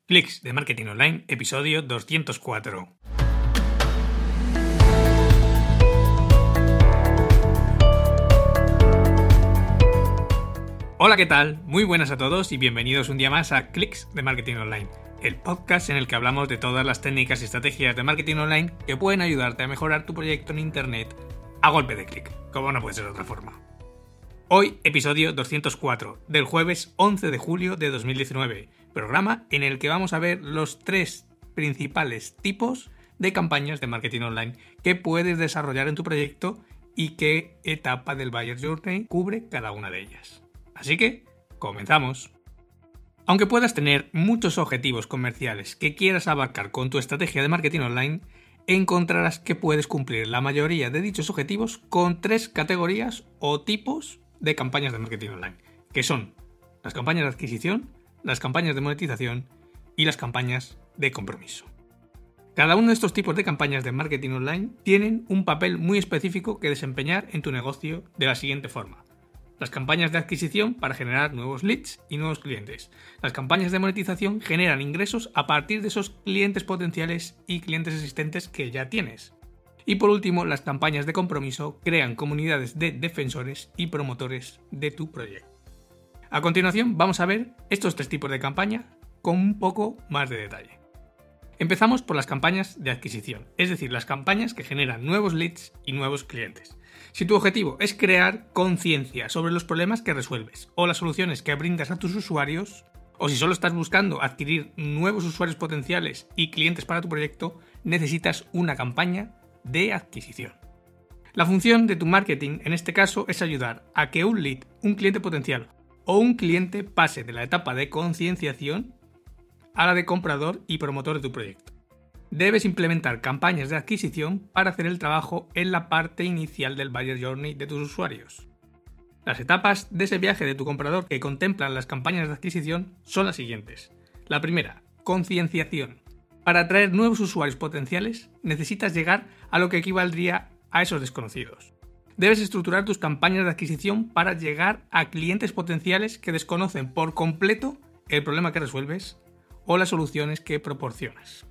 Clics de Marketing Online, episodio 204. Hola, ¿qué tal? Muy buenas a todos y bienvenidos un día más a Clics de Marketing Online, el podcast en el que hablamos de todas las técnicas y estrategias de marketing online que pueden ayudarte a mejorar tu proyecto en Internet a golpe de clic, como no puede ser de otra forma. Hoy, episodio 204, del jueves 11 de julio de 2019, programa en el que vamos a ver los 3 principales tipos de campañas de marketing online que puedes desarrollar en tu proyecto y qué etapa del Buyer Journey cubre cada una de ellas. Así que, comenzamos. Aunque puedas tener muchos objetivos comerciales que quieras abarcar con tu estrategia de marketing online, encontrarás que puedes cumplir la mayoría de dichos objetivos con 3 categorías o tipos de campañas de marketing online, que son las campañas de adquisición, las campañas de monetización y las campañas de compromiso. Cada uno de estos tipos de campañas de marketing online tienen un papel muy específico que desempeñar en tu negocio de la siguiente forma. Las campañas de adquisición para generar nuevos leads y nuevos clientes. Las campañas de monetización generan ingresos a partir de esos clientes potenciales y clientes existentes que ya tienes. Y por último, las campañas de compromiso crean comunidades de defensores y promotores de tu proyecto. A continuación, vamos a ver estos 3 tipos de campaña con un poco más de detalle. Empezamos por las campañas de adquisición, es decir, las campañas que generan nuevos leads y nuevos clientes. Si tu objetivo es crear conciencia sobre los problemas que resuelves o las soluciones que brindas a tus usuarios, o si solo estás buscando adquirir nuevos usuarios potenciales y clientes para tu proyecto, necesitas una campaña de adquisición. La función de tu marketing en este caso es ayudar a que un lead, un cliente potencial o un cliente pase de la etapa de concienciación a la de comprador y promotor de tu proyecto. Debes implementar campañas de adquisición para hacer el trabajo en la parte inicial del Buyer Journey de tus usuarios. Las etapas de ese viaje de tu comprador que contemplan las campañas de adquisición son las siguientes. La primera, concienciación. Para atraer nuevos usuarios potenciales, necesitas llegar a lo que equivaldría a esos desconocidos. Debes estructurar tus campañas de adquisición para llegar a clientes potenciales que desconocen por completo el problema que resuelves o las soluciones que proporcionas.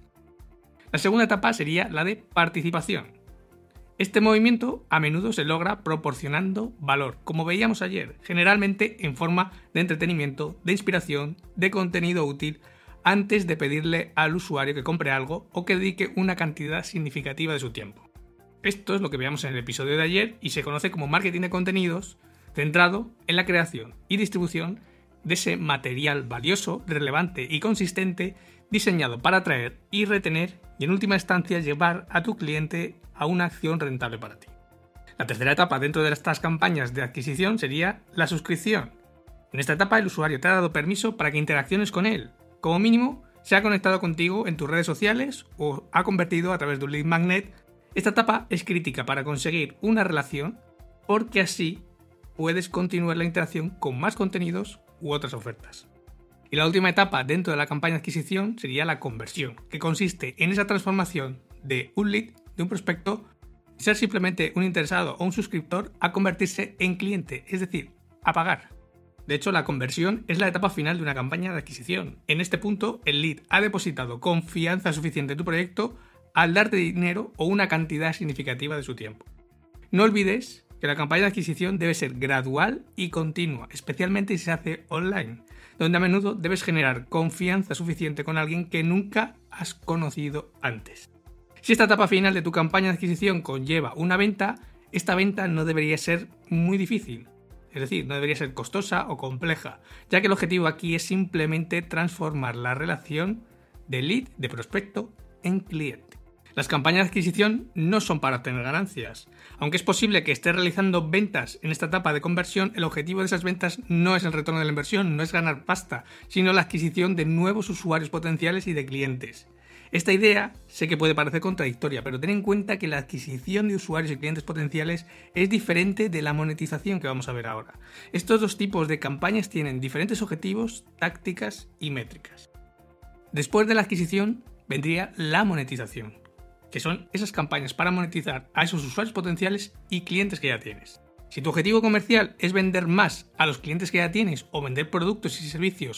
La segunda etapa sería la de participación. Este movimiento a menudo se logra proporcionando valor, como veíamos ayer, generalmente en forma de entretenimiento, de inspiración, de contenido útil, antes de pedirle al usuario que compre algo o que dedique una cantidad significativa de su tiempo. Esto es lo que veíamos en el episodio de ayer y se conoce como marketing de contenidos, centrado en la creación y distribución de ese material valioso, relevante y consistente diseñado para atraer y retener y en última instancia llevar a tu cliente a una acción rentable para ti. La tercera etapa dentro de estas campañas de adquisición sería la suscripción. En esta etapa el usuario te ha dado permiso para que interacciones con él. Como mínimo, se ha conectado contigo en tus redes sociales o ha convertido a través de un lead magnet. Esta etapa es crítica para conseguir una relación porque así puedes continuar la interacción con más contenidos u otras ofertas. Y la última etapa dentro de la campaña de adquisición sería la conversión, que consiste en esa transformación de un lead, de un prospecto, de ser simplemente un interesado o un suscriptor, a convertirse en cliente, es decir, a pagar. De hecho, la conversión es la etapa final de una campaña de adquisición. En este punto, el lead ha depositado confianza suficiente en tu proyecto al darte dinero o una cantidad significativa de su tiempo. No olvides que la campaña de adquisición debe ser gradual y continua, especialmente si se hace online, donde a menudo debes generar confianza suficiente con alguien que nunca has conocido antes. Si esta etapa final de tu campaña de adquisición conlleva una venta, esta venta no debería ser muy difícil. Es decir, no debería ser costosa o compleja, ya que el objetivo aquí es simplemente transformar la relación de lead, de prospecto, en cliente. Las campañas de adquisición no son para obtener ganancias. Aunque es posible que estés realizando ventas en esta etapa de conversión, el objetivo de esas ventas no es el retorno de la inversión, no es ganar pasta, sino la adquisición de nuevos usuarios potenciales y de clientes. Esta idea sé que puede parecer contradictoria, pero ten en cuenta que la adquisición de usuarios y clientes potenciales es diferente de la monetización que vamos a ver ahora. Estos 2 tipos de campañas tienen diferentes objetivos, tácticas y métricas. Después de la adquisición vendría la monetización, que son esas campañas para monetizar a esos usuarios potenciales y clientes que ya tienes. Si tu objetivo comercial es vender más a los clientes que ya tienes o vender productos y servicios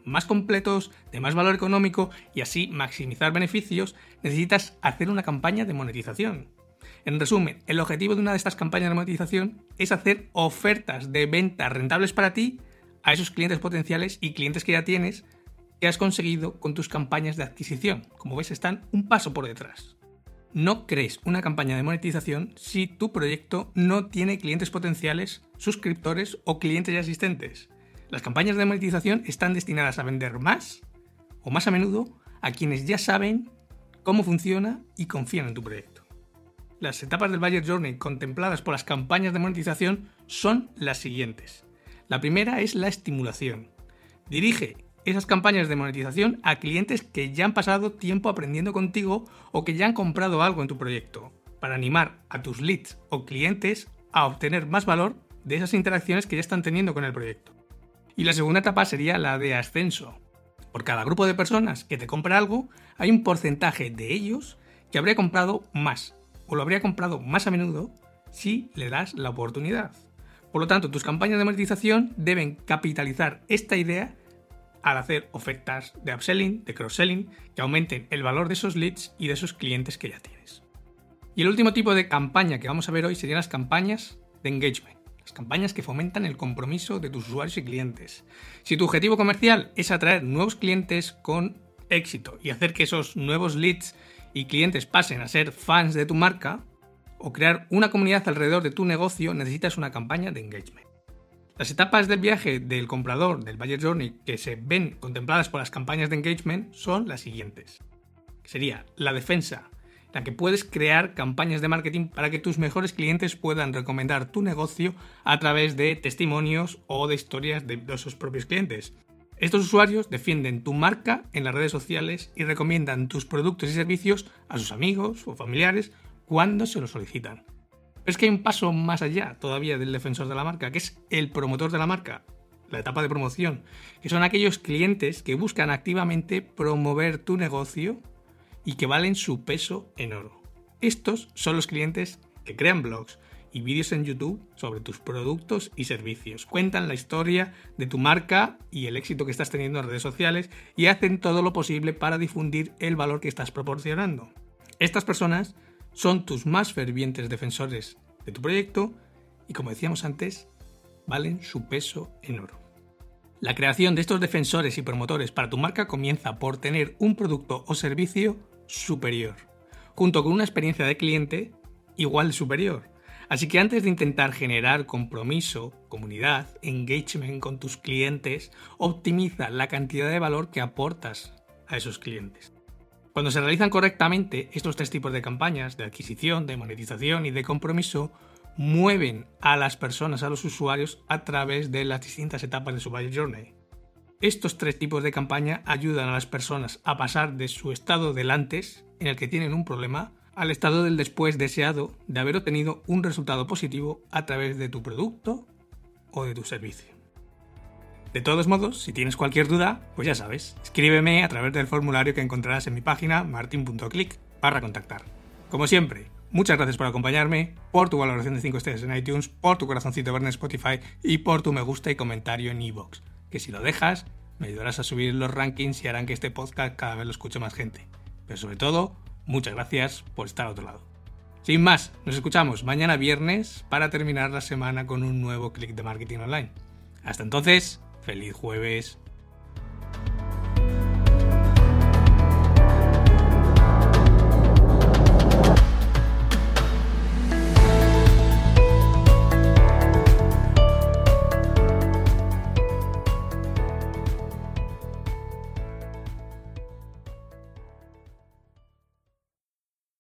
más completos, de más valor económico y así maximizar beneficios, necesitas hacer una campaña de monetización. En resumen, el objetivo de una de estas campañas de monetización es hacer ofertas de venta rentables para ti a esos clientes potenciales y clientes que ya tienes que has conseguido con tus campañas de adquisición. Como ves, están un paso por detrás. No crees una campaña de monetización si tu proyecto no tiene clientes potenciales, suscriptores o clientes ya existentes. Las campañas de monetización están destinadas a vender más o más a menudo a quienes ya saben cómo funciona y confían en tu proyecto. Las etapas del Buyer Journey contempladas por las campañas de monetización son las siguientes. La primera es la estimulación. Dirige esas campañas de monetización a clientes que ya han pasado tiempo aprendiendo contigo o que ya han comprado algo en tu proyecto, para animar a tus leads o clientes a obtener más valor de esas interacciones que ya están teniendo con el proyecto. Y la segunda etapa sería la de ascenso. Por cada grupo de personas que te compra algo, hay un porcentaje de ellos que habría comprado más o lo habría comprado más a menudo si le das la oportunidad. Por lo tanto, tus campañas de monetización deben capitalizar esta idea al hacer ofertas de upselling, de cross-selling, que aumenten el valor de esos leads y de esos clientes que ya tienes. Y el último tipo de campaña que vamos a ver hoy serían las campañas de engagement, las campañas que fomentan el compromiso de tus usuarios y clientes. Si tu objetivo comercial es atraer nuevos clientes con éxito y hacer que esos nuevos leads y clientes pasen a ser fans de tu marca, o crear una comunidad alrededor de tu negocio, necesitas una campaña de engagement. Las etapas del viaje del comprador del Buyer Journey que se ven contempladas por las campañas de engagement son las siguientes. Sería la defensa, en la que puedes crear campañas de marketing para que tus mejores clientes puedan recomendar tu negocio a través de testimonios o de historias de esos propios clientes. Estos usuarios defienden tu marca en las redes sociales y recomiendan tus productos y servicios a sus amigos o familiares cuando se lo solicitan. Pero es que hay un paso más allá todavía del defensor de la marca, que es el promotor de la marca, la etapa de promoción, que son aquellos clientes que buscan activamente promover tu negocio y que valen su peso en oro. Estos son los clientes que crean blogs y vídeos en YouTube sobre tus productos y servicios, cuentan la historia de tu marca y el éxito que estás teniendo en redes sociales y hacen todo lo posible para difundir el valor que estás proporcionando. Estas personas son tus más fervientes defensores de tu proyecto y, como decíamos antes, valen su peso en oro. La creación de estos defensores y promotores para tu marca comienza por tener un producto o servicio superior, junto con una experiencia de cliente igual superior. Así que antes de intentar generar compromiso, comunidad, engagement con tus clientes, optimiza la cantidad de valor que aportas a esos clientes. Cuando se realizan correctamente, estos tres tipos de campañas, de adquisición, de monetización y de compromiso, mueven a las personas, a los usuarios, a través de las distintas etapas de su Buyer Journey. Estos tres tipos de campaña ayudan a las personas a pasar de su estado del antes, en el que tienen un problema, al estado del después deseado de haber obtenido un resultado positivo a través de tu producto o de tu servicio. De todos modos, si tienes cualquier duda, pues ya sabes, escríbeme a través del formulario que encontrarás en mi página martin.click/contactar. Como siempre, muchas gracias por acompañarme, por tu valoración de 5 estrellas en iTunes, por tu corazoncito verde en Spotify y por tu me gusta y comentario en iVoox, que si lo dejas, me ayudarás a subir los rankings y harán que este podcast cada vez lo escuche más gente. Pero sobre todo, muchas gracias por estar al otro lado. Sin más, nos escuchamos mañana viernes para terminar la semana con un nuevo clic de marketing online. Hasta entonces, ¡feliz jueves!